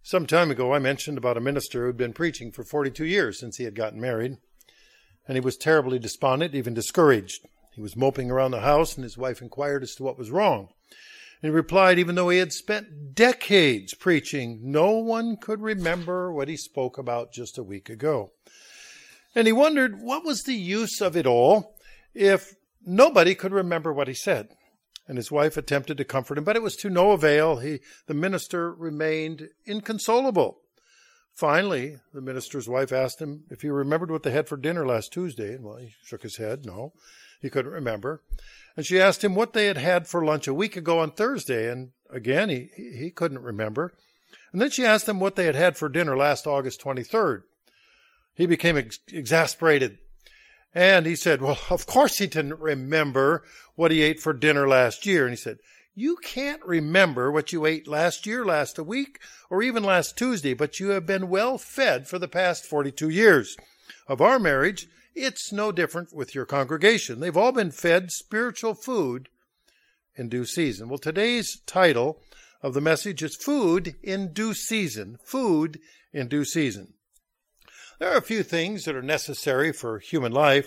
Some time ago, I mentioned about a minister who had been preaching for 42 years since he had gotten married, and he was terribly despondent, even discouraged. He was moping around the house, and his wife inquired as to what was wrong. And he replied, even though he had spent decades preaching, no one could remember what he spoke about just a week ago. And he wondered, what was the use of it all if nobody could remember what he said? And his wife attempted to comfort him, but it was to no avail. The minister remained inconsolable. Finally, the minister's wife asked him if he remembered what they had for dinner last Tuesday. And well, he shook his head. No, he couldn't remember. And she asked him what they had had for lunch a week ago on Thursday. And again, he couldn't remember. And then she asked him what they had had for dinner last August 23rd. He became exasperated. And he said, well, of course he didn't remember what he ate for dinner last year. And he said, you can't remember what you ate last year, last week, or even last Tuesday, but you have been well fed for the past 42 years. Of our marriage, it's no different with your congregation. They've all been fed spiritual food in due season. Well, today's title of the message is Food in Due Season. Food in Due Season. There are a few things that are necessary for human life,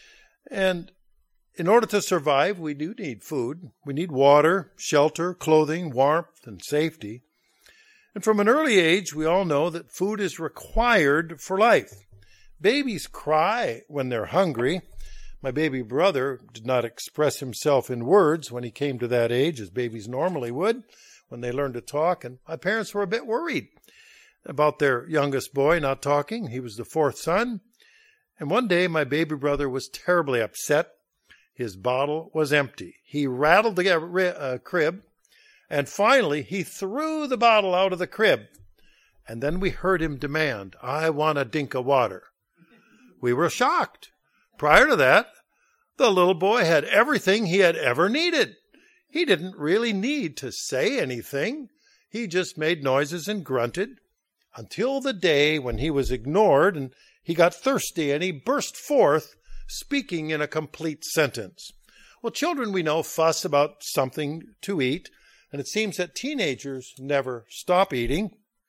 and in order to survive, we do need food. We need water, shelter, clothing, warmth, and safety. And from an early age, we all know that food is required for life. Babies cry when they're hungry. My baby brother did not express himself in words when he came to that age, as babies normally would when they learn to talk, and my parents were a bit worried about their youngest boy not talking. He was the fourth son. And one day my baby brother was terribly upset. His bottle was empty. He rattled the crib, and finally he threw the bottle out of the crib. And then we heard him demand, I want a dink of water. We were shocked. Prior to that, the little boy had everything he had ever needed. He didn't really need to say anything. He just made noises and grunted, until the day when he was ignored and he got thirsty and he burst forth, speaking in a complete sentence. Well, children, we know, fuss about something to eat, and it seems that teenagers never stop eating.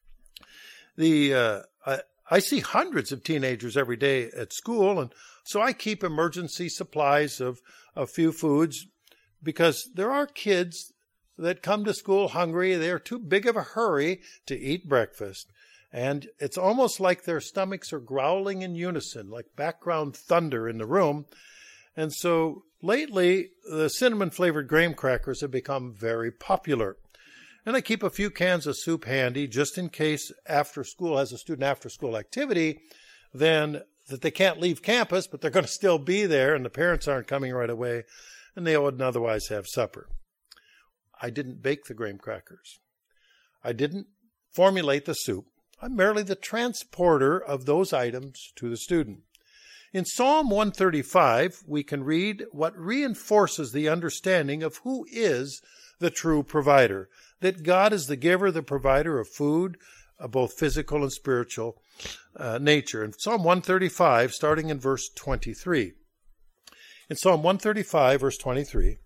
I see hundreds of teenagers every day at school, and so I keep emergency supplies of a few foods, because there are kids that come to school hungry. They're too big of a hurry to eat breakfast. And it's almost like their stomachs are growling in unison, like background thunder in the room. And so lately, the cinnamon-flavored graham crackers have become very popular. And I keep a few cans of soup handy just in case after school has a student after-school activity, then that they can't leave campus, but they're going to still be there, and the parents aren't coming right away, and they wouldn't otherwise have supper. I didn't bake the graham crackers. I didn't formulate the soup. I'm merely the transporter of those items to the student. In Psalm 135, we can read what reinforces the understanding of who is the true provider, that God is the giver, the provider of food, both physical and spiritual nature. In Psalm 135, starting in verse 23. In Psalm 135, verse 23,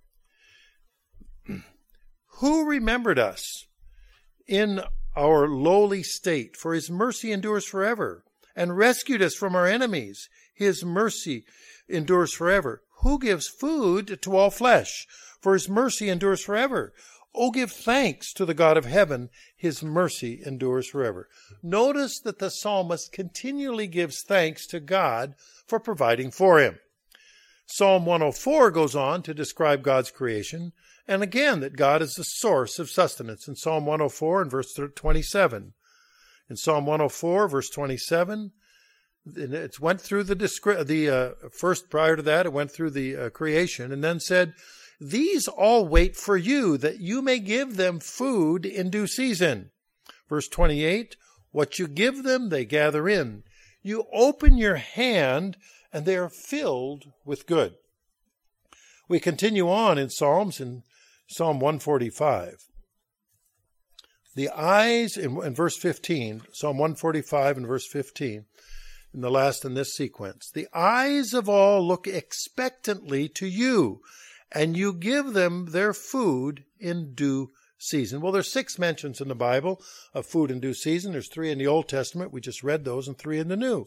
who remembered us in our lowly state, for his mercy endures forever, and rescued us from our enemies. His mercy endures forever. Who gives food to all flesh, for his mercy endures forever. Oh, give thanks to the God of heaven. His mercy endures forever. Notice that the psalmist continually gives thanks to God for providing for him. Psalm 104 goes on to describe God's creation, and again, that God is the source of sustenance in Psalm 104 and verse 27. In Psalm 104, verse 27, it went through first prior to that, it went through the creation, and then said, these all wait for you, that you may give them food in due season. Verse 28, what you give them, they gather in. You open your hand, and they are filled with good. We continue on in Psalms, in Psalm 145. The eyes, in verse 15, Psalm 145 and verse 15, in the last in this sequence, the eyes of all look expectantly to you, and you give them their food in due season. Well, there's 6 mentions in the Bible of food in due season. There's 3 in the Old Testament. We just read those, and 3 in the New.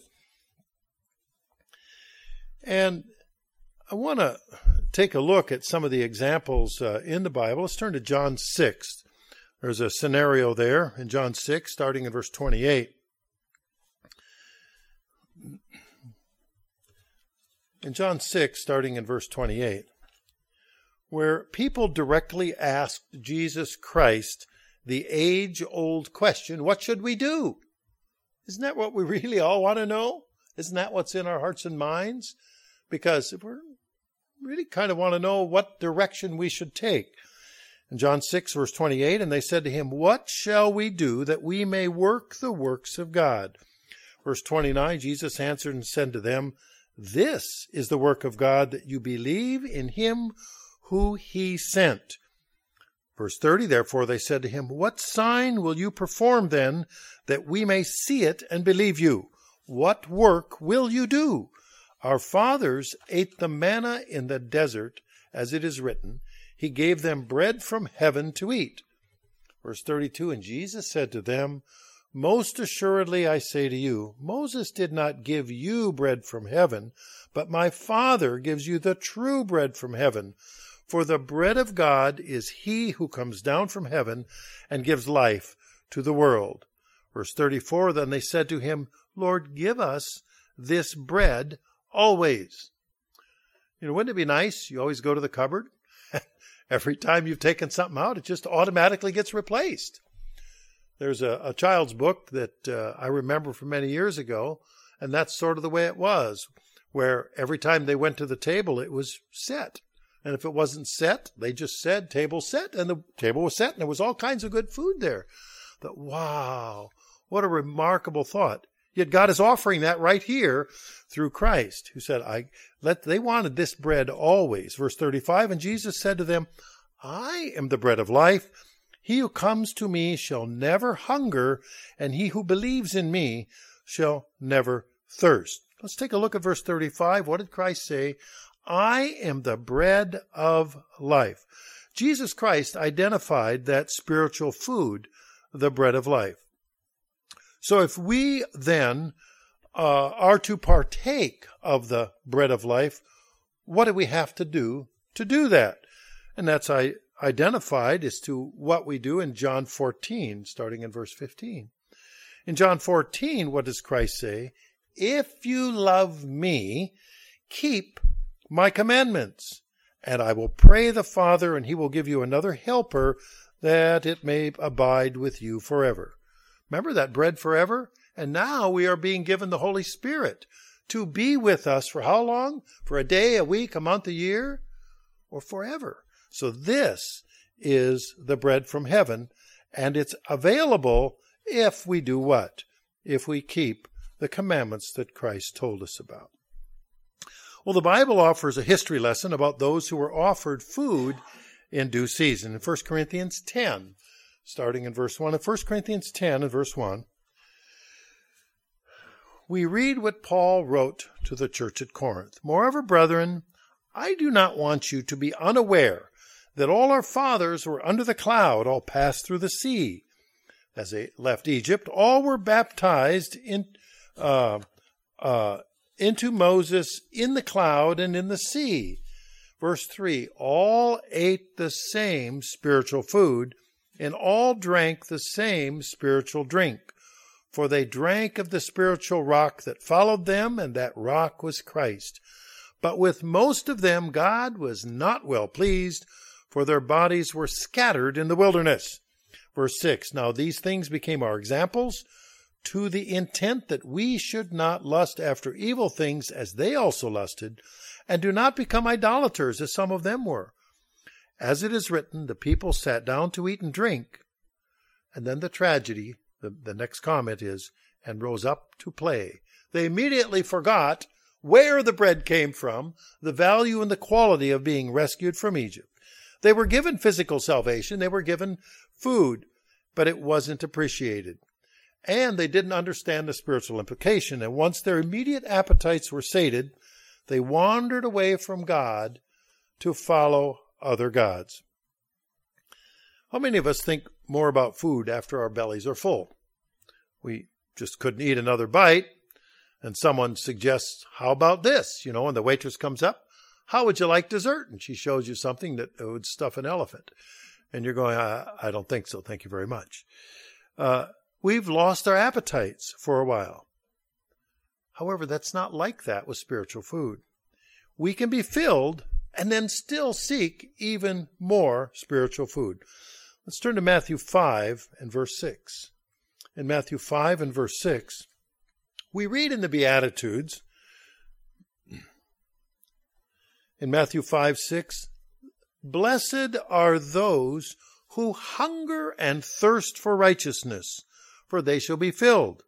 And I want to take a look at some of the examples in the Bible. Let's turn to John 6. There's a scenario there in John 6, starting in verse 28. In John 6, starting in verse 28, where people directly asked Jesus Christ the age-old question, what should we do? Isn't that what we really all want to know? Isn't that what's in our hearts and minds? Because we really kind of want to know what direction we should take. In John 6, verse 28, and they said to him, what shall we do that we may work the works of God? Verse 29, Jesus answered and said to them, this is the work of God, that you believe in him who he sent. Verse 30, therefore they said to him, what sign will you perform then, that we may see it and believe you? What work will you do? Our fathers ate the manna in the desert, as it is written, he gave them bread from heaven to eat. Verse 32, and Jesus said to them, most assuredly I say to you, Moses did not give you bread from heaven, but my Father gives you the true bread from heaven. For the bread of God is he who comes down from heaven and gives life to the world. Verse 34, then they said to him, Lord, give us this bread always. Wouldn't it be nice? You always go to the cupboard. Every time you've taken something out, it just automatically gets replaced. There's a child's book that I remember from many years ago, and that's sort of the way it was, where every time they went to the table, it was set. And if it wasn't set, they just said, table set, and the table was set, and there was all kinds of good food there. But wow, what a remarkable thought. Yet God is offering that right here through Christ, who said, they wanted this bread always. Verse 35, and Jesus said to them, I am the bread of life. He who comes to me shall never hunger, and he who believes in me shall never thirst. Let's take a look at verse 35. What did Christ say? I am the bread of life. Jesus Christ identified that spiritual food, the bread of life. So if we then are to partake of the bread of life, what do we have to do that? And that's identified as to what we do in John 14, starting in verse 15. In John 14, what does Christ say? If you love me, keep my commandments, and I will pray the Father, and he will give you another helper, that it may abide with you forever. Remember that bread forever? And now we are being given the Holy Spirit to be with us for how long? For a day, a week, a month, a year, or forever. So this is the bread from heaven, and it's available if we do what? If we keep the commandments that Christ told us about. Well, the Bible offers a history lesson about those who were offered food in due season. In 1 Corinthians 10, starting in verse 1. In 1 Corinthians 10 and verse 1, we read what Paul wrote to the church at Corinth. Moreover, brethren, I do not want you to be unaware that all our fathers were under the cloud, all passed through the sea. As they left Egypt, all were baptized into Moses in the cloud and in the sea. Verse 3, all ate the same spiritual food, and all drank the same spiritual drink. For they drank of the spiritual rock that followed them, and that rock was Christ. But with most of them God was not well pleased, for their bodies were scattered in the wilderness. Verse 6, now these things became our examples, to the intent that we should not lust after evil things as they also lusted, and do not become idolaters as some of them were. As it is written, the people sat down to eat and drink. And then the tragedy, the next comment is, and rose up to play. They immediately forgot where the bread came from, the value and the quality of being rescued from Egypt. They were given physical salvation, they were given food, but it wasn't appreciated. And they didn't understand the spiritual implication, and once their immediate appetites were sated, they wandered away from God to follow other gods. How many of us think more about food after our bellies are full? We just couldn't eat another bite, and someone suggests, how about this? And the waitress comes up, how would you like dessert? And she shows you something that would stuff an elephant. And you're going, I don't think so, thank you very much. We've lost our appetites for a while. However, that's not like that with spiritual food. We can be filled and then still seek even more spiritual food. Let's turn to Matthew 5 and verse 6. In Matthew 5 and verse 6, we read in the Beatitudes, in Matthew 5:6, blessed are those who hunger and thirst for righteousness, for they shall be filled.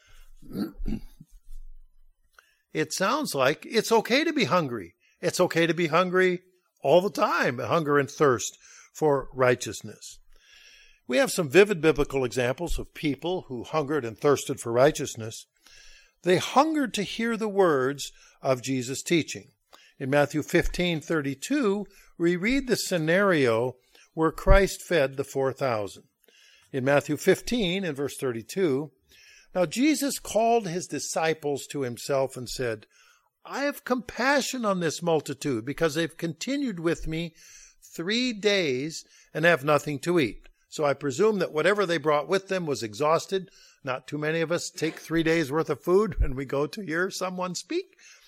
It sounds like it's okay to be hungry. It's okay to be hungry all the time, hunger and thirst for righteousness. We have some vivid biblical examples of people who hungered and thirsted for righteousness. They hungered to hear the words of Jesus' teaching. In Matthew 15:32, we read the scenario where Christ fed the 4,000. In Matthew 15 and verse 32, now Jesus called his disciples to himself and said, I have compassion on this multitude because they've continued with me 3 days and have nothing to eat. So I presume that whatever they brought with them was exhausted. Not too many of us take 3 days worth of food when we go to hear someone speak.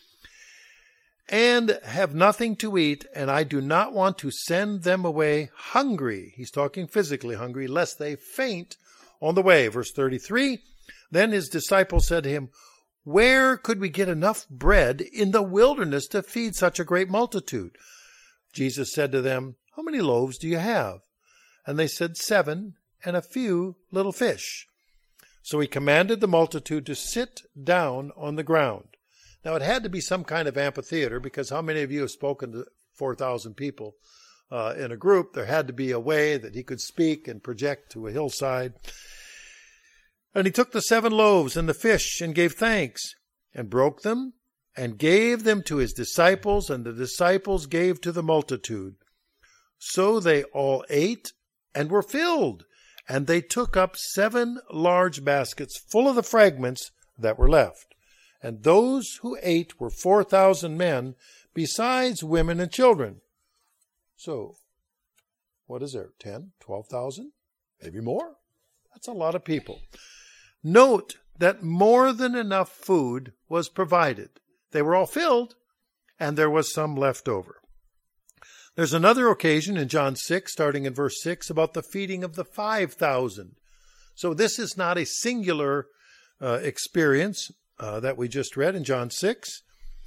And have nothing to eat, and I do not want to send them away hungry. He's talking physically hungry, lest they faint on the way. Verse 33, then his disciples said to him, where could we get enough bread in the wilderness to feed such a great multitude? Jesus said to them, how many loaves do you have? And they said 7, and a few little fish. So he commanded the multitude to sit down on the ground. Now it had to be some kind of amphitheater, because how many of you have spoken to 4,000 people in a group? There had to be a way that he could speak and project to a hillside. And he took the 7 loaves and the fish and gave thanks and broke them and gave them to his disciples, and the disciples gave to the multitude. So they all ate and were filled, and they took up 7 large baskets full of the fragments that were left. And those who ate were 4,000 men, besides women and children. So, what is there, 10, 12,000? Maybe more? That's a lot of people. Note that more than enough food was provided. They were all filled, and there was some left over. There's another occasion in John 6, starting in verse 6, about the feeding of the 5,000. So this is not a singular experience that we just read in John 6,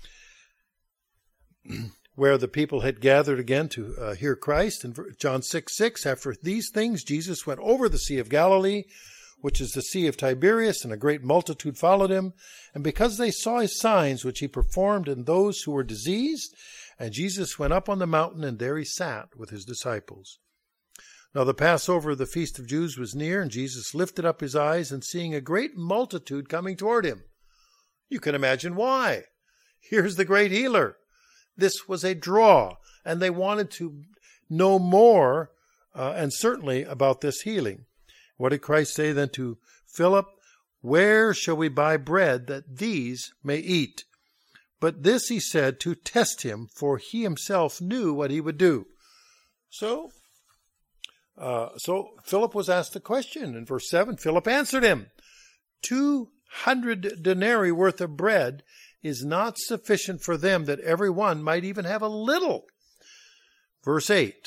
where the people had gathered again to hear Christ. In John 6:6, after these things, Jesus went over the Sea of Galilee, which is the Sea of Tiberias, and a great multitude followed him. And because they saw his signs, which he performed in those who were diseased, and Jesus went up on the mountain, and there he sat with his disciples. Now the Passover of the feast of Jews was near, and Jesus lifted up his eyes, and seeing a great multitude coming toward him. You can imagine why. Here's the great healer. This was a draw, and they wanted to know more, and certainly about this healing. What did Christ say then to Philip? Where shall we buy bread that these may eat? But this he said to test him, for he himself knew what he would do. So Philip was asked a question. In verse 7, Philip answered him, 200 denarii worth of bread is not sufficient for them, that every one might even have a little. Verse 8.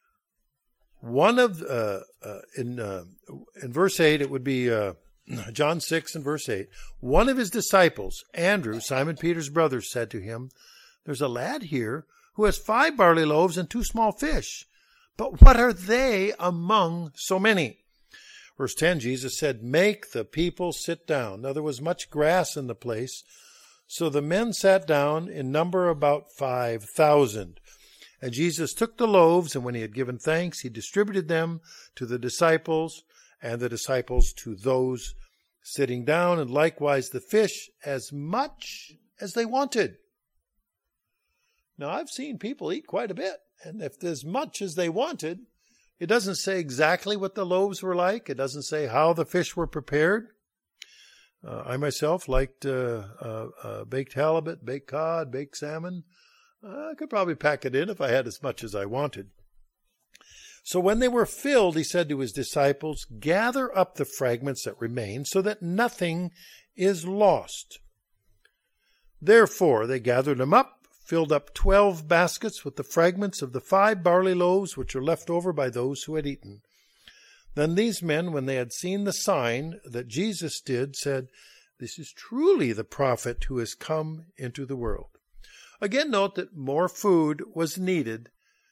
In verse 8, it would be John 6 and verse 8. One of his disciples, Andrew, Simon Peter's brother, said to him, there's a lad here who has 5 barley loaves and 2 small fish. But what are they among so many? Verse 10, Jesus said, make the people sit down. Now there was much grass in the place, so the men sat down, in number about 5,000. And Jesus took the loaves, and when he had given thanks, he distributed them to the disciples, and the disciples to those sitting down, and likewise the fish, as much as they wanted. Now, I've seen people eat quite a bit, and if as much as they wanted, It doesn't say exactly what the loaves were like. It doesn't say how the fish were prepared. I myself liked baked halibut, baked cod, baked salmon. I could probably pack it in if I had as much as I wanted. So when they were filled, he said to his disciples, "Gather up the fragments that remain so that nothing is lost." Therefore they gathered them up, filled up 12 baskets with the fragments of the 5 barley loaves which were left over by those who had eaten. Then these men, when they had seen the sign that Jesus did, said, "This is truly the prophet who has come into the world." Again, note that more food was needed,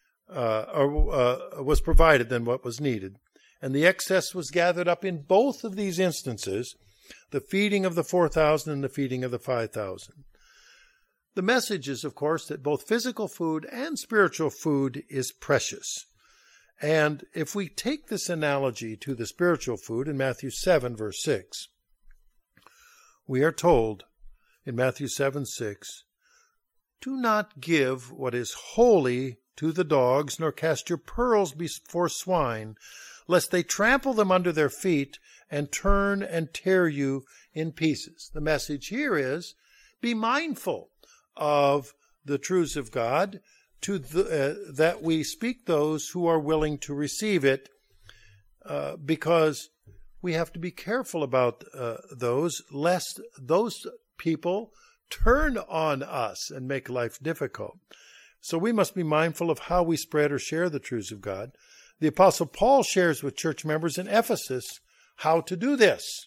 was provided than what was needed. And the excess was gathered up in both of these instances, the feeding of the 4,000 and the feeding of the 5,000. The message is, of course, that both physical food and spiritual food is precious. And if we take this analogy to the spiritual food in Matthew 7, verse 6, we are told in Matthew 7:6, "Do not give what is holy to the dogs, nor cast your pearls before swine, lest they trample them under their feet and turn and tear you in pieces." The message here is, be mindful of the truths of God, that we speak those who are willing to receive it, because we have to be careful about those, lest those people turn on us and make life difficult. So we must be mindful of how we spread or share the truths of God. The Apostle Paul shares with church members in Ephesus how to do this.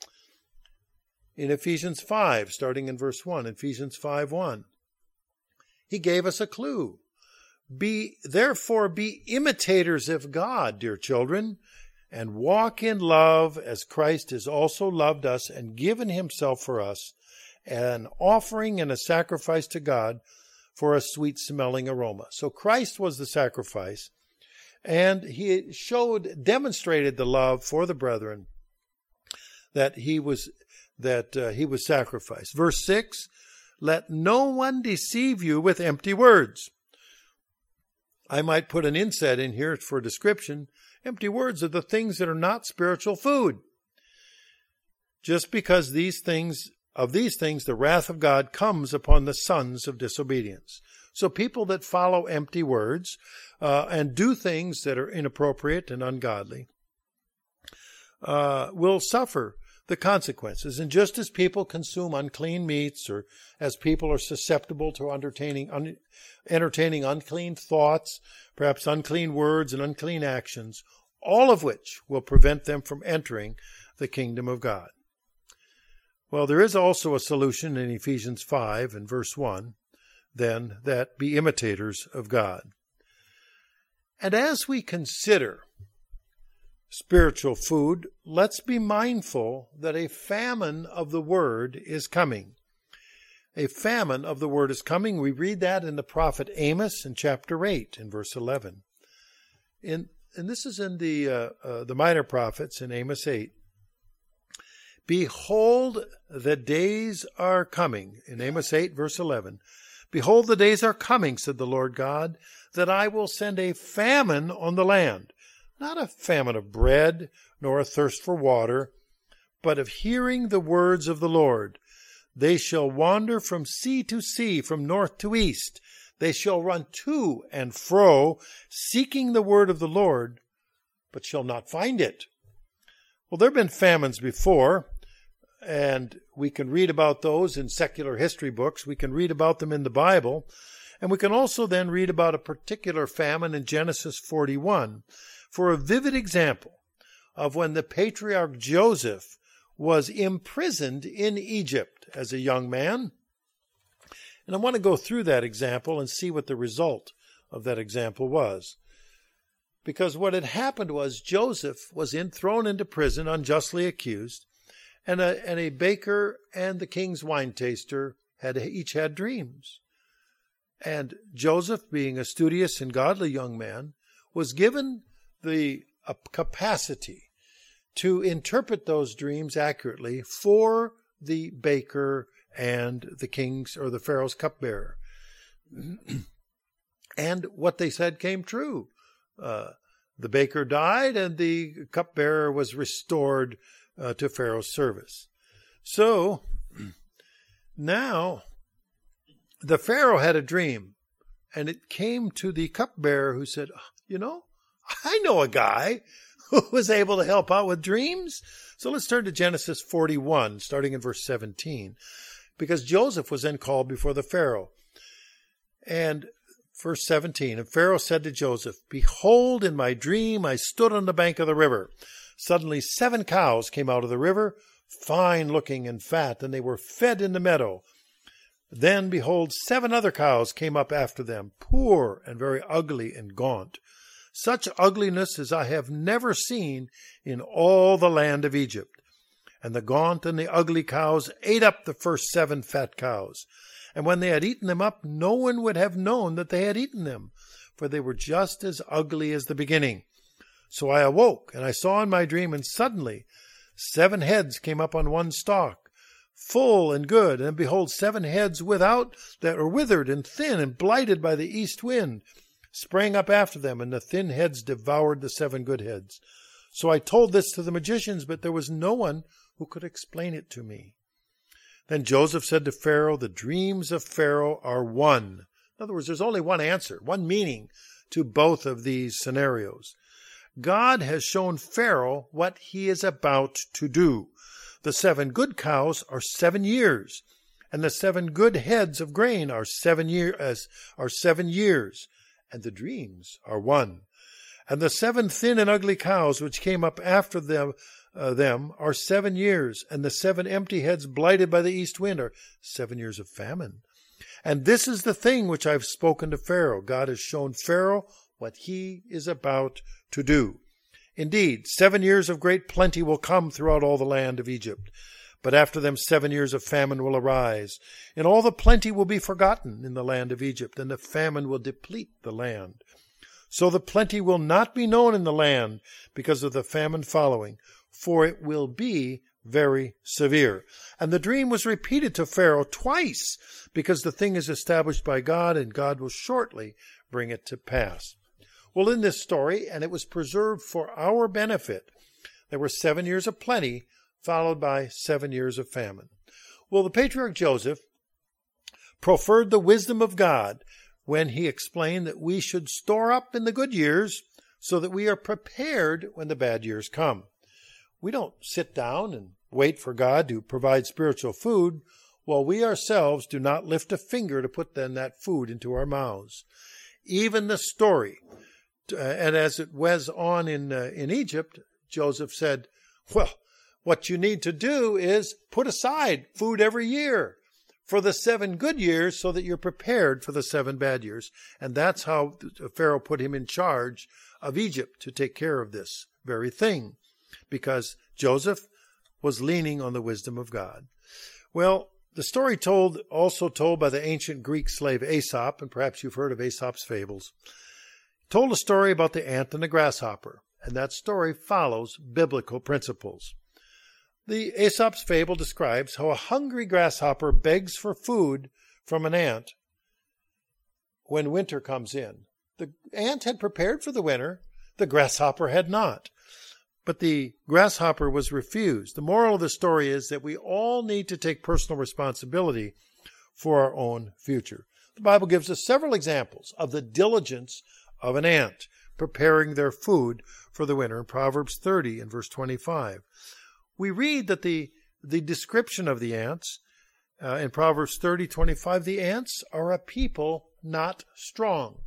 In Ephesians 5, starting in verse 1, Ephesians 5:1, he gave us a clue. Therefore be imitators of God, dear children, and walk in love as Christ has also loved us and given himself for us, an offering and a sacrifice to God for a sweet-smelling aroma. So Christ was the sacrifice, and he demonstrated the love for the brethren that he was sacrificed. Verse 6, "Let no one deceive you with empty words." I might put an inset in here for description. Empty words are the things that are not spiritual food. Just because these things, the wrath of God comes upon the sons of disobedience. So people that follow empty words and do things that are inappropriate and ungodly will suffer the consequences. And just as people consume unclean meats, or as people are susceptible to entertaining unclean thoughts, perhaps unclean words and unclean actions, all of which will prevent them from entering the kingdom of God. Well, there is also a solution in Ephesians 5 and verse 1, then, that be imitators of God. And as we consider spiritual food, let's be mindful that a famine of the word is coming. A famine of the word is coming. We read that in the prophet Amos in chapter 8 in verse 11. And this is in the minor prophets in Amos 8. "Behold, the days are coming," in Amos 8, verse 11. "Behold, the days are coming, said the Lord God, that I will send a famine on the land, not a famine of bread, nor a thirst for water, but of hearing the words of the Lord. They shall wander from sea to sea, from north to east. They shall run to and fro, seeking the word of the Lord, but shall not find it." Well, there have been famines before, and we can read about those in secular history books. We can read about them in the Bible, and we can also then read about a particular famine in Genesis 41 for a vivid example of when the patriarch Joseph was imprisoned in Egypt as a young man. And I want to go through that example and see what the result of that example was. Because what had happened was Joseph was thrown into prison, unjustly accused, and a baker and the king's wine taster each had dreams. And Joseph, being a studious and godly young man, was given the capacity to interpret those dreams accurately for the baker and the king's or the Pharaoh's cupbearer. And what they said came true. The baker died, and the cupbearer was restored to Pharaoh's service. So now the Pharaoh had a dream, and it came to the cupbearer who said, I know a guy who was able to help out with dreams. So let's turn to Genesis 41, starting in verse 17, because Joseph was then called before the Pharaoh. And verse 17, and Pharaoh said to Joseph, "Behold, in my dream I stood on the bank of the river. Suddenly 7 cows came out of the river, fine looking and fat, and they were fed in the meadow. Then, behold, 7 other cows came up after them, poor and very ugly and gaunt, such ugliness as I have never seen in all the land of Egypt. And the gaunt and the ugly cows ate up the first 7 fat cows. And when they had eaten them up, no one would have known that they had eaten them, for they were just as ugly as the beginning. So I awoke, and I saw in my dream, and suddenly 7 heads came up on one stalk, full and good, and behold, 7 heads without that were withered and thin and blighted by the east wind sprang up after them, and the thin heads devoured the 7 good heads. So I told this to the magicians, but there was no one who could explain it to me." Then Joseph said to Pharaoh, "The dreams of Pharaoh are one." In other words, there's only one answer, one meaning to both of these scenarios. God has shown Pharaoh what he is about to do. The 7 good cows are 7 years, and the 7 good heads of grain are 7 years, and the dreams are one. And the 7 thin and ugly cows which came up after them are 7 years, and the 7 empty heads blighted by the east wind are 7 years of famine. And this is the thing which I've spoken to Pharaoh. God has shown Pharaoh what he is about to do. Indeed, 7 years of great plenty will come throughout all the land of Egypt. But after them 7 years of famine will arise, and all the plenty will be forgotten in the land of Egypt, and the famine will deplete the land. So the plenty will not be known in the land because of the famine following, for it will be very severe. And the dream was repeated to Pharaoh twice, because the thing is established by God, and God will shortly bring it to pass. Well, in this story, and it was preserved for our benefit, there were 7 years of plenty, followed by 7 years of famine. Well, the patriarch Joseph proffered the wisdom of God when he explained that we should store up in the good years so that we are prepared when the bad years come. We don't sit down and wait for God to provide spiritual food while we ourselves do not lift a finger to put then that food into our mouths. Even the story, and as it was on in Egypt, Joseph said, "Well, what you need to do is put aside food every year for the 7 good years so that you're prepared for the 7 bad years." And that's how Pharaoh put him in charge of Egypt to take care of this very thing, because Joseph was leaning on the wisdom of God. Well, the story also told by the ancient Greek slave Aesop, and perhaps you've heard of Aesop's fables, told a story about the ant and the grasshopper, and that story follows biblical principles. The Aesop's fable describes how a hungry grasshopper begs for food from an ant when winter comes in. The ant had prepared for the winter, the grasshopper had not. But the grasshopper was refused. The moral of the story is that we all need to take personal responsibility for our own future. The Bible gives us several examples of the diligence of an ant preparing their food for the winter in Proverbs 30 and verse 25. We read that the description of the ants in Proverbs 30:25, the ants are a people not strong.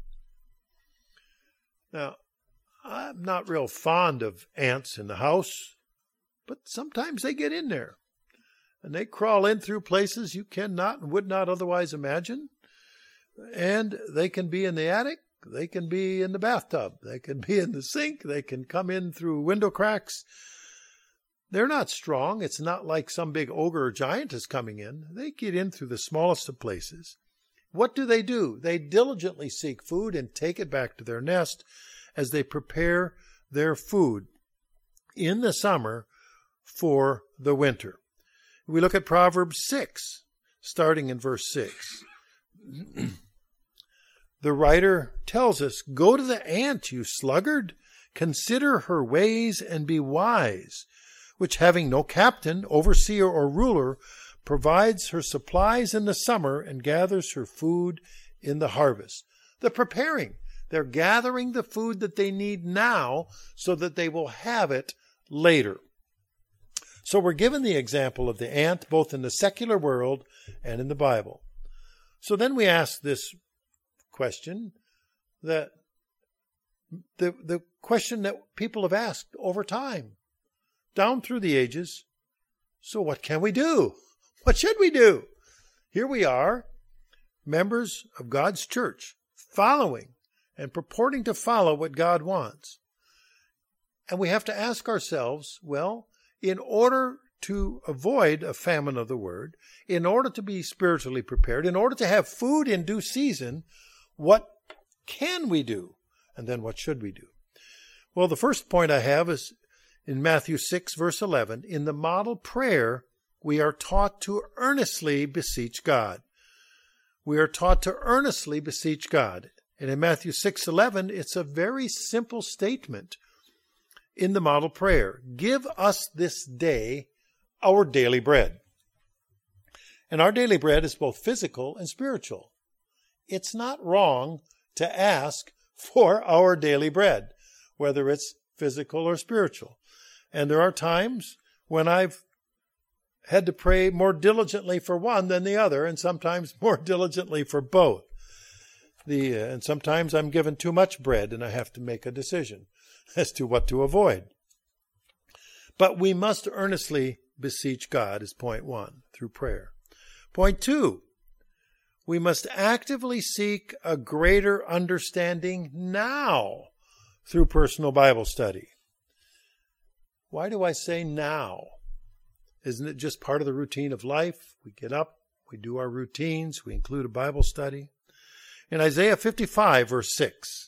Now, I'm not real fond of ants in the house, but sometimes they get in there, and they crawl in through places you cannot and would not otherwise imagine, and they can be in the attic, they can be in the bathtub, they can be in the sink, they can come in through window cracks. They're not strong. It's not like some big ogre or giant is coming in. They get in through the smallest of places. What do? They diligently seek food and take it back to their nest as they prepare their food in the summer for the winter. We look at Proverbs 6, starting in verse 6. The writer tells us, "Go to the ant, you sluggard. Consider her ways and be wise, which having no captain, overseer, or ruler, provides her supplies in the summer and gathers her food in the harvest. They're preparing. They're gathering the food that they need now so that they will have it later. So we're given the example of the ant both in the secular world and in the Bible. So then we ask this question, that the question that people have asked over time, down through the ages. So what can we do? What should we do? Here we are, members of God's church, following and purporting to follow what God wants. And we have to ask ourselves, well, in order to avoid a famine of the word, in order to be spiritually prepared, in order to have food in due season, what can we do? And then what should we do? Well, the first point I have is in Matthew 6, verse 11. In the model prayer, we are taught to earnestly beseech God. We are taught to earnestly beseech God. And in Matthew 6:11, it's a very simple statement in the model prayer. Give us this day our daily bread. And our daily bread is both physical and spiritual. It's not wrong to ask for our daily bread, whether it's physical or spiritual. And there are times when I've had to pray more diligently for one than the other, and sometimes more diligently for both. And sometimes I'm given too much bread, and I have to make a decision as to what to avoid. But we must earnestly beseech God, is point one, through prayer. Point two, we must actively seek a greater understanding now through personal Bible study. Why do I say now? Isn't it just part of the routine of life? We get up, we do our routines, we include a Bible study. In Isaiah 55, verse 6,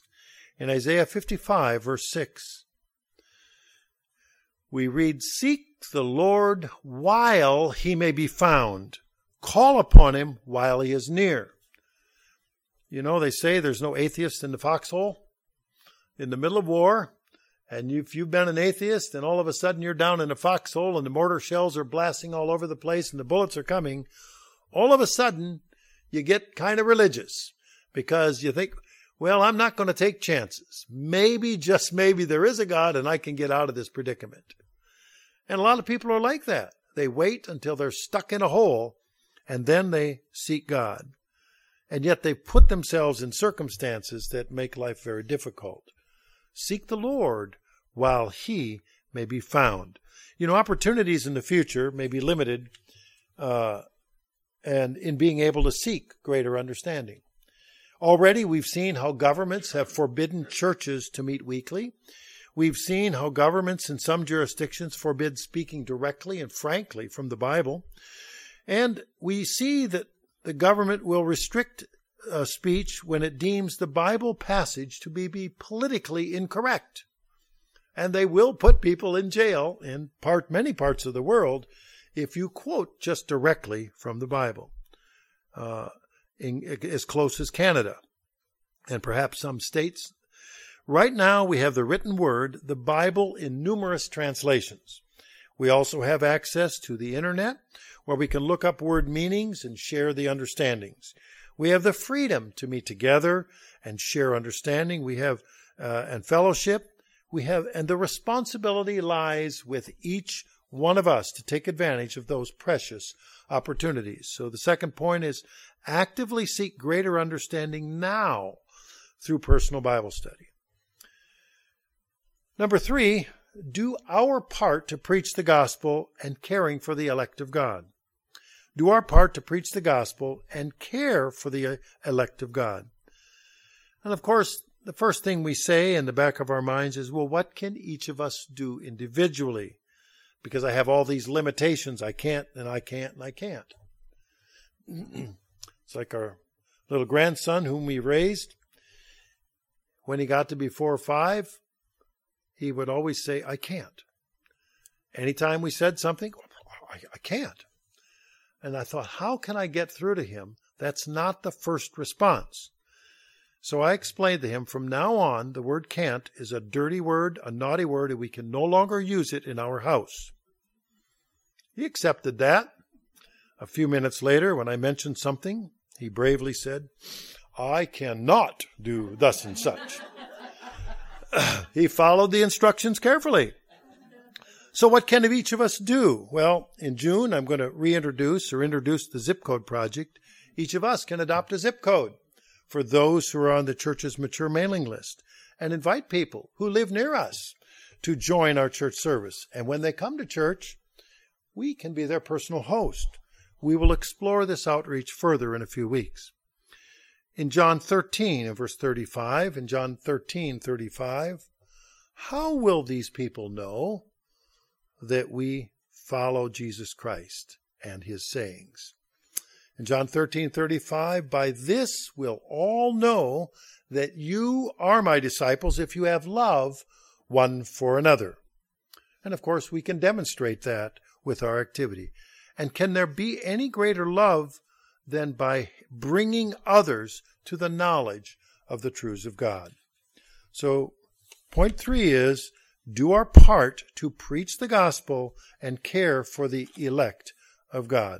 we read, "Seek the Lord while he may be found. Call upon him while he is near." You know, they say there's no atheist in the foxhole. In the middle of war, and if you've been an atheist and all of a sudden you're down in a foxhole and the mortar shells are blasting all over the place and the bullets are coming, all of a sudden you get kind of religious because you think, well, I'm not going to take chances. Maybe, just maybe, there is a God and I can get out of this predicament. And a lot of people are like that. They wait until they're stuck in a hole and then they seek God. And yet they've put themselves in circumstances that make life very difficult. Seek the Lord while he may be found. You know, opportunities in the future may be limited and in being able to seek greater understanding. Already we've seen how governments have forbidden churches to meet weekly. We've seen how governments in some jurisdictions forbid speaking directly and frankly from the Bible. And we see that the government will restrict speech when it deems the Bible passage to be politically incorrect. And they will put people in jail in many parts of the world if you quote just directly from the Bible, as close as Canada and perhaps some states. Right now we have the written word, the Bible, in numerous translations. We also have access to the internet where we can look up word meanings and share the understandings. We have the freedom to meet together and share understanding. We have and fellowship. And the responsibility lies with each one of us to take advantage of those precious opportunities. So the second point is actively seek greater understanding now through personal Bible study. Number 3, do our part to preach the gospel and caring for the elect of God. Do our part to preach the gospel and care for the elect of God. And of course, the first thing we say in the back of our minds is, well, what can each of us do individually? Because I have all these limitations. I can't, and I can't, and I can't. It's like our little grandson whom we raised. When he got to be 4 or 5, he would always say, I can't. Anytime we said something, I can't. And I thought, how can I get through to him? That's not the first response. So I explained to him, from now on, the word can't is a dirty word, a naughty word, and we can no longer use it in our house. He accepted that. A few minutes later, when I mentioned something, he bravely said, I cannot do thus and such. He followed the instructions carefully. So what can each of us do? Well, in June, I'm going to introduce the Zip Code Project. Each of us can adopt a zip code for those who are on the church's mature mailing list and invite people who live near us to join our church service. And when they come to church, we can be their personal host. We will explore this outreach further in a few weeks. In John 13, in verse 35, in John 13:35, how will these people know that we follow Jesus Christ and his sayings? In John 13:35, by this will all know that you are my disciples if you have love one for another. And of course, we can demonstrate that with our activity. And can there be any greater love than by bringing others to the knowledge of the truths of God? So, point 3 is, do our part to preach the gospel and care for the elect of God.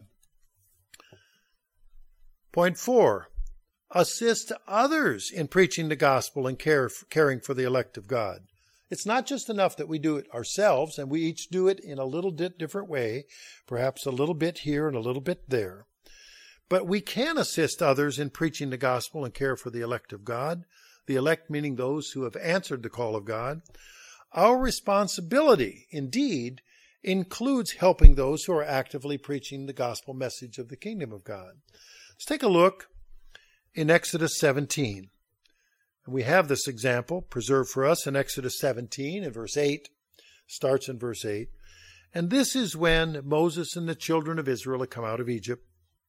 Point 4, assist others in preaching the gospel and caring for the elect of God. It's not just enough that we do it ourselves, and we each do it in a little bit different way, perhaps a little bit here and a little bit there. But we can assist others in preaching the gospel and care for the elect of God, the elect meaning those who have answered the call of God. Our responsibility, indeed, includes helping those who are actively preaching the gospel message of the kingdom of God. Let's take a look in Exodus 17. And we have this example preserved for us in Exodus 17 in verse 8. Starts in verse 8. And this is when Moses and the children of Israel had come out of Egypt.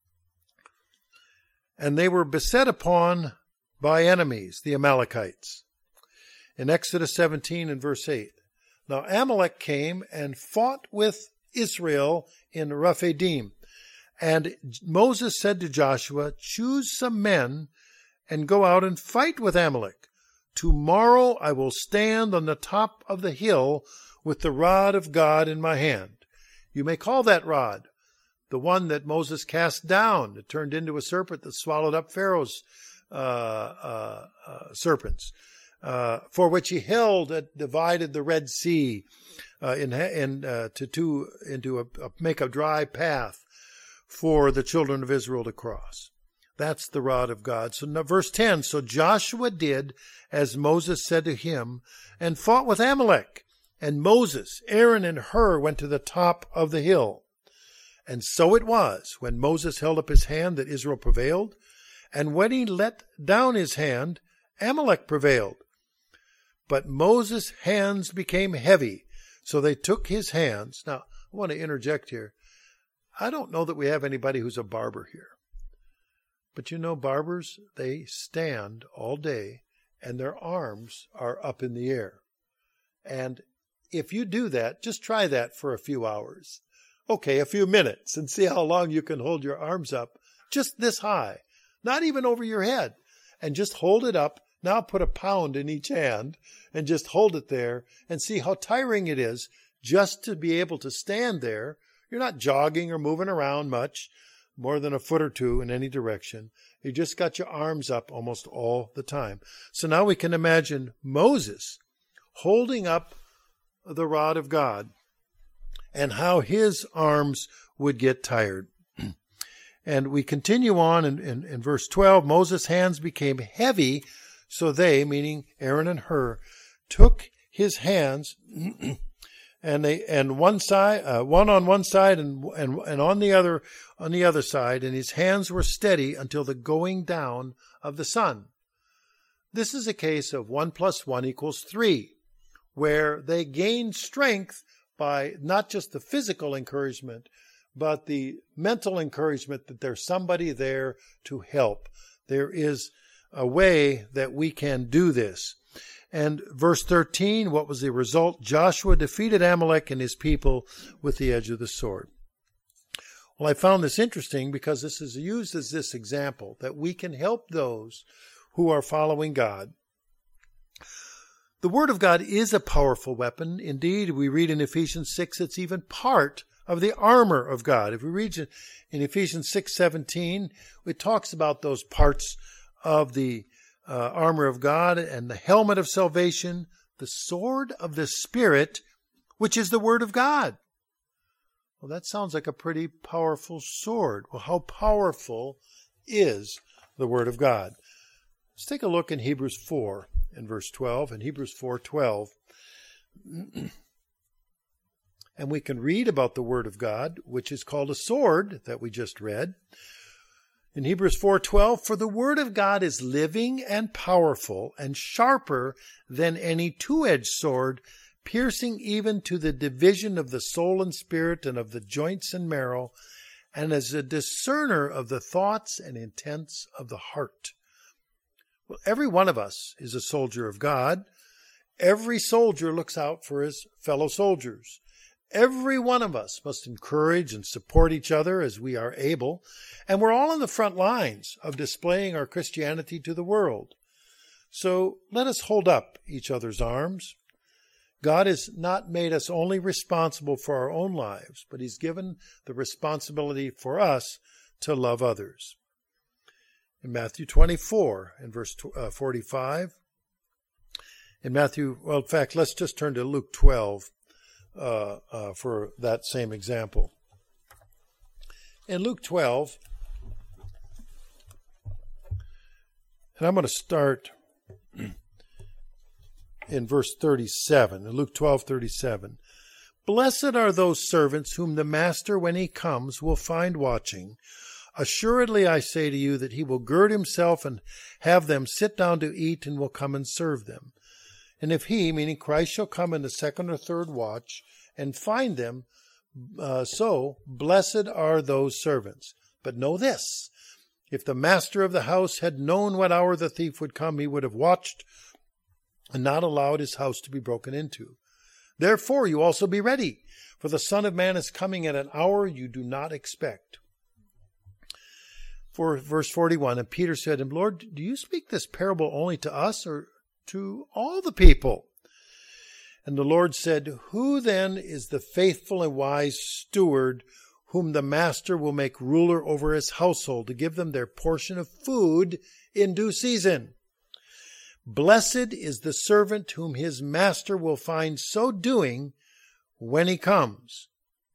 And they were beset upon by enemies, the Amalekites. In Exodus 17 and verse 8. Now Amalek came and fought with Israel in Rephidim. And Moses said to Joshua, choose some men and go out and fight with Amalek. Tomorrow I will stand on the top of the hill with the rod of God in my hand. You may call that rod the one that Moses cast down. It turned into a serpent that swallowed up Pharaoh's serpents, for which he held that divided the Red Sea make a dry path for the children of Israel to cross. That's the rod of God. So now, verse 10, so Joshua did as Moses said to him and fought with Amalek. And Moses, Aaron, and Hur went to the top of the hill. And so it was, when Moses held up his hand, that Israel prevailed. And when he let down his hand, Amalek prevailed. But Moses' hands became heavy, so they took his hands. Now, I want to interject here. I don't know that we have anybody who's a barber here. But you know, barbers, they stand all day, and their arms are up in the air. And if you do that, just try that for a few hours. Okay, a few minutes, and see how long you can hold your arms up just this high, not even over your head, and just hold it up. Now put a pound in each hand and just hold it there and see how tiring it is just to be able to stand there. You're not jogging or moving around much, more than a foot or two in any direction. You just got your arms up almost all the time. So now we can imagine Moses holding up the rod of God and how his arms would get tired. And we continue on in verse 12. Moses' hands became heavy, so they, meaning Aaron and Hur, took his hands and one on one side and on the other side, and his hands were steady until the going down of the sun. This is a case of 1 + 1 = 3, where they gain strength by not just the physical encouragement, but the mental encouragement that there's somebody there to help. There is a way that we can do this. And verse 13, what was the result? Joshua defeated Amalek and his people with the edge of the sword. Well, I found this interesting because this is used as this example that we can help those who are following God. The Word of God is a powerful weapon. Indeed, we read in Ephesians 6, it's even part of the armor of God. If we read in Ephesians 6:17, it talks about those parts of the armor of God and the helmet of salvation, the sword of the Spirit, which is the Word of God. Well, that sounds like a pretty powerful sword. Well, how powerful is the Word of God? Let's take a look in Hebrews 4 in verse 12. In Hebrews 4:12, and we can read about the Word of God, which is called a sword that we just read. In Hebrews 4:12, for the Word of God is living and powerful and sharper than any two-edged sword, piercing even to the division of the soul and spirit and of the joints and marrow, and as a discerner of the thoughts and intents of the heart. Well, every one of us is a soldier of God. Every soldier looks out for his fellow soldiers. Every one of us must encourage and support each other as we are able, and we're all on the front lines of displaying our Christianity to the world. So let us hold up each other's arms. God has not made us only responsible for our own lives, but He's given the responsibility for us to love others. In Matthew 24, in verse 45, in fact, let's just turn to Luke 12 for that same example. In Luke 12, and I'm going to start in verse 37, in Luke 12:37. Blessed are those servants whom the master, when he comes, will find watching. Assuredly, I say to you that he will gird himself and have them sit down to eat and will come and serve them. And if he, meaning Christ, shall come in the second or third watch and find them so, blessed are those servants. But know this, if the master of the house had known what hour the thief would come, he would have watched and not allowed his house to be broken into. Therefore you also be ready, for the Son of Man is coming at an hour you do not expect. For verse 41, and Peter said to him, Lord, do you speak this parable only to us or to all the people? And the Lord said, who then is the faithful and wise steward whom the master will make ruler over his household to give them their portion of food in due season? Blessed is the servant whom his master will find so doing when he comes.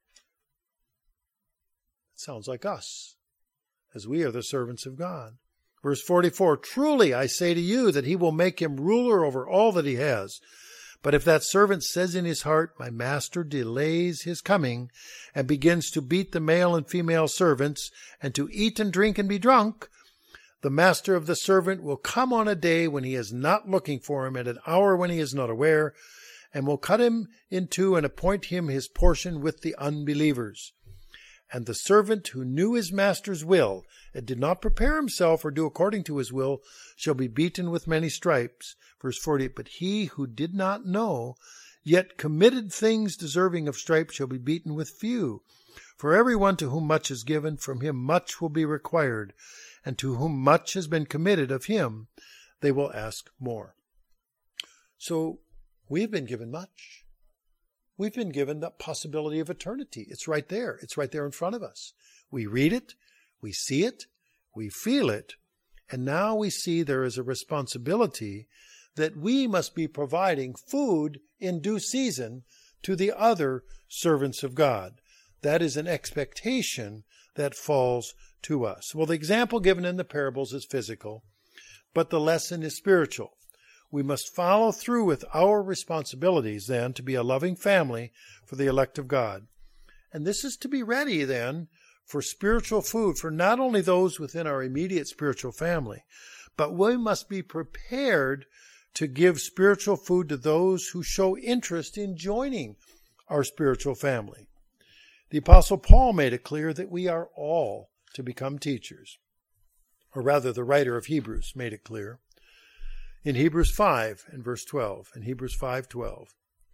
It sounds like us, as we are the servants of God. Verse 44, truly I say to you that he will make him ruler over all that he has. But if that servant says in his heart, my master delays his coming, and begins to beat the male and female servants, and to eat and drink and be drunk, the master of the servant will come on a day when he is not looking for him, at an hour when he is not aware, and will cut him in two and appoint him his portion with the unbelievers. And the servant who knew his master's will and did not prepare himself or do according to his will shall be beaten with many stripes. Verse 48, but he who did not know, yet committed things deserving of stripes shall be beaten with few. For everyone to whom much is given, from him much will be required, and to whom much has been committed of him, they will ask more. So we've been given much. We've been given the possibility of eternity. It's right there. It's right there in front of us. We read it, we see it, we feel it, and now we see there is a responsibility that we must be providing food in due season to the other servants of God. That is an expectation that falls to us. Well, the example given in the parables is physical, but the lesson is spiritual. We must follow through with our responsibilities then to be a loving family for the elect of God. And this is to be ready then for spiritual food for not only those within our immediate spiritual family, but we must be prepared to give spiritual food to those who show interest in joining our spiritual family. The Apostle Paul made it clear that we are all to become teachers. Or rather, the writer of Hebrews made it clear. In Hebrews 5 and verse 12. In Hebrews 5:12.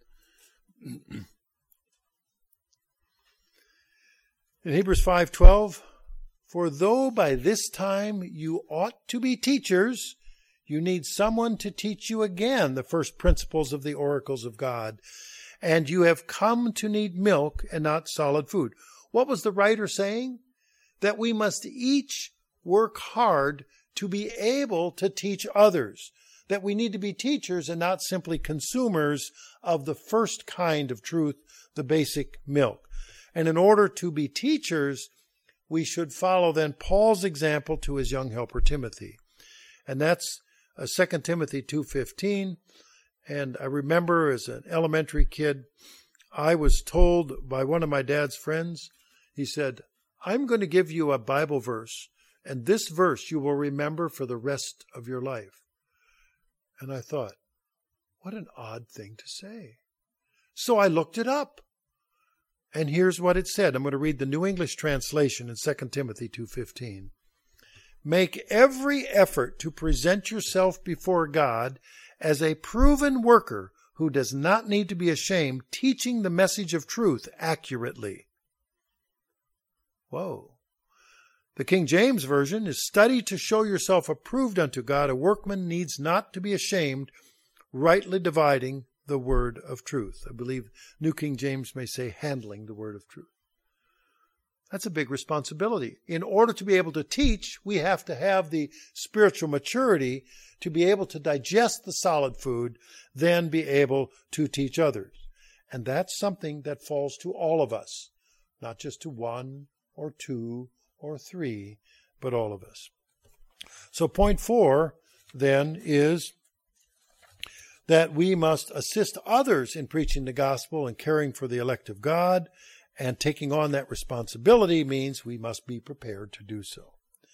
In Hebrews 5:12, for though by this time you ought to be teachers, You need someone to teach you again the first principles of the oracles of God. And you have come to need milk and not solid food. What was the writer saying? That we must each work hard to be able to teach others. That we need to be teachers and not simply consumers of the first kind of truth, the basic milk. And in order to be teachers, we should follow then Paul's example to his young helper Timothy. And that's 2 Timothy 2:15. And I remember as an elementary kid, I was told by one of my dad's friends, he said, I'm going to give you a Bible verse, and this verse you will remember for the rest of your life. And I thought, what an odd thing to say. So I looked it up. And here's what it said. I'm going to read the New English translation in 2 Timothy 2:15. Make every effort to present yourself before God as a proven worker who does not need to be ashamed, teaching the message of truth accurately. Whoa. The King James Version is, study to show yourself approved unto God. A workman needs not to be ashamed, rightly dividing the word of truth. I believe New King James may say handling the word of truth. That's a big responsibility. In order to be able to teach, we have to have the spiritual maturity to be able to digest the solid food, then be able to teach others. And that's something that falls to all of us, not just to one or two or three, but all of us. So point 4 then is that we must assist others in preaching the gospel and caring for the elect of God, and taking on that responsibility means we must be prepared to do so.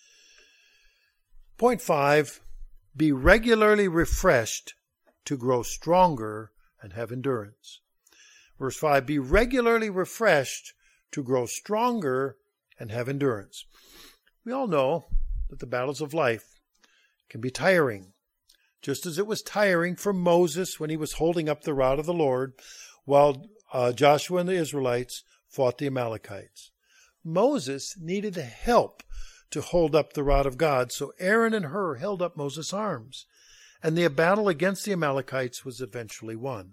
Point 5, be regularly refreshed to grow stronger and have endurance. Verse 5, be regularly refreshed to grow stronger and have endurance. We all know that the battles of life can be tiring, just as it was tiring for Moses when he was holding up the rod of the Lord while Joshua and the Israelites fought the Amalekites. Moses needed help to hold up the rod of God, so Aaron and Hur held up Moses' arms, and the battle against the Amalekites was eventually won.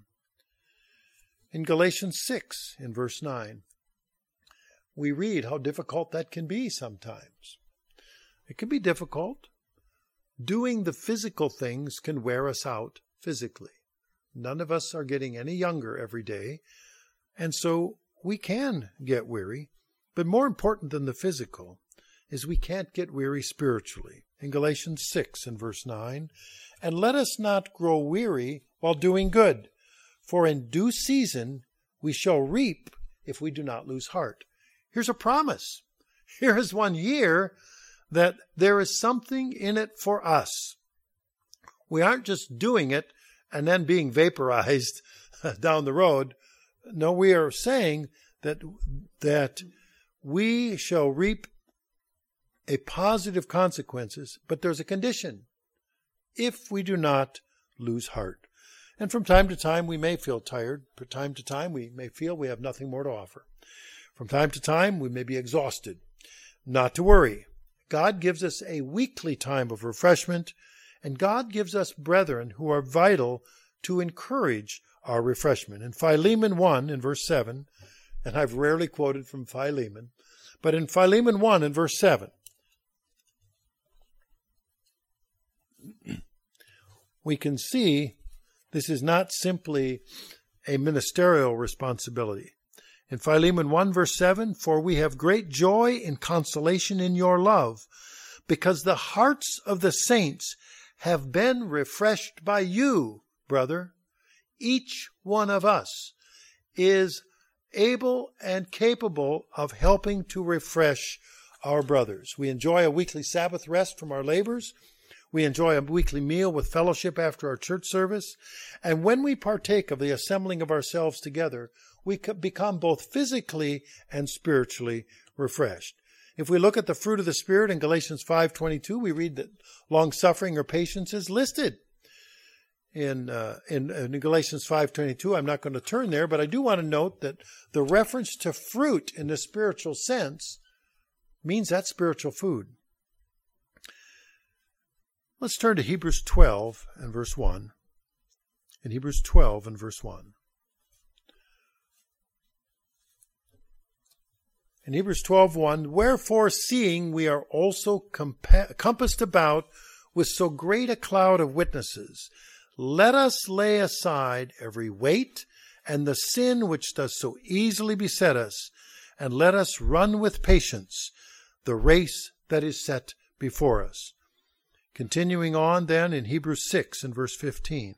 In Galatians 6, in verse 9, we read how difficult that can be sometimes. It can be difficult. Doing the physical things can wear us out physically. None of us are getting any younger every day, and so we can get weary. But more important than the physical is we can't get weary spiritually. In Galatians 6 and verse 9, and let us not grow weary while doing good, for in due season we shall reap if we do not lose heart. Here's a promise. Here is 1 year that there is something in it for us. We aren't just doing it and then being vaporized down the road. No, we are saying that we shall reap a positive consequences, but there's a condition. If we do not lose heart. And from time to time we may feel tired. From time to time we may feel we have nothing more to offer. From time to time we may be exhausted. Not to worry. God gives us a weekly time of refreshment, and God gives us brethren who are vital to encourage our refreshment. In Philemon 1 in verse 7, and I've rarely quoted from Philemon, but in Philemon 1 in verse 7, we can see this is not simply a ministerial responsibility. In Philemon 1 verse 7, for we have great joy and consolation in your love, because the hearts of the saints have been refreshed by you, brother. Each one of us is able and capable of helping to refresh our brothers. We enjoy a weekly Sabbath rest from our labors. We enjoy a weekly meal with fellowship after our church service. And when we partake of the assembling of ourselves together, we become both physically and spiritually refreshed. If we look at the fruit of the Spirit in Galatians 5:22, we read that long-suffering or patience is listed in Galatians 5:22. I'm not going to turn there, but I do want to note that the reference to fruit in the spiritual sense means that's spiritual food. Let's turn to Hebrews 12 and verse 1. In Hebrews 12 and verse 1. In Hebrews 12:1, wherefore, seeing we are also compassed about with so great a cloud of witnesses, let us lay aside every weight and the sin which does so easily beset us, and let us run with patience the race that is set before us. Continuing on then in Hebrews 6 and verse 15.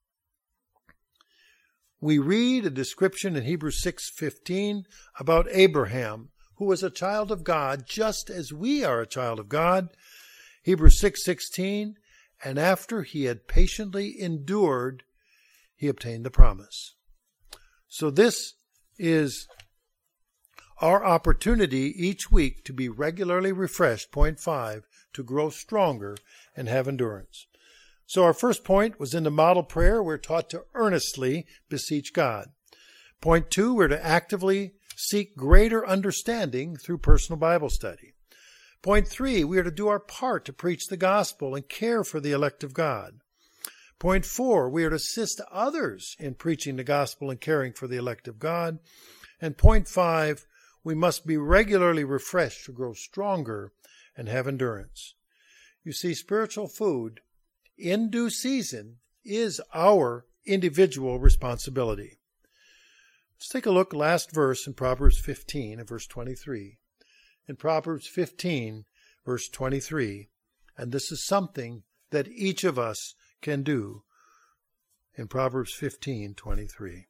We read a description in Hebrews 6:15 about Abraham, who was a child of God, just as we are a child of God. Hebrews 6:16, and after he had patiently endured, he obtained the promise. So this is our opportunity each week to be regularly refreshed, point 5, to grow stronger and have endurance. So our first point was in the model prayer. We're taught to earnestly beseech God. Point 2, we're to actively seek greater understanding through personal Bible study. Point 3, we are to do our part to preach the gospel and care for the elect of God. Point 4, we are to assist others in preaching the gospel and caring for the elect of God. And point 5, we must be regularly refreshed to grow stronger and have endurance. You see, spiritual food in due season is our individual responsibility. Let's take a look last verse in Proverbs 15 and verse 23. In Proverbs 15, verse 23, and this is something that each of us can do. In Proverbs 15:23.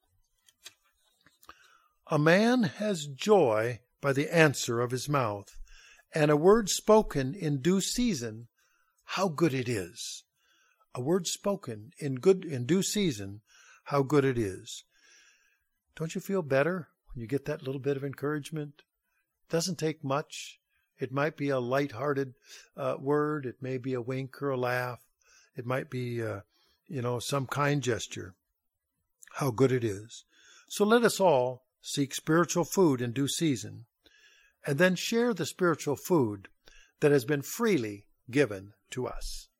A man has joy by the answer of his mouth, and a word spoken in due season, how good it is. A word spoken in due season, how good it is. Don't you feel better when you get that little bit of encouragement? It doesn't take much. It might be a light-hearted word. It may be a wink or a laugh. It might be, some kind gesture. How good it is. So let us all seek spiritual food in due season, and then share the spiritual food that has been freely given to us.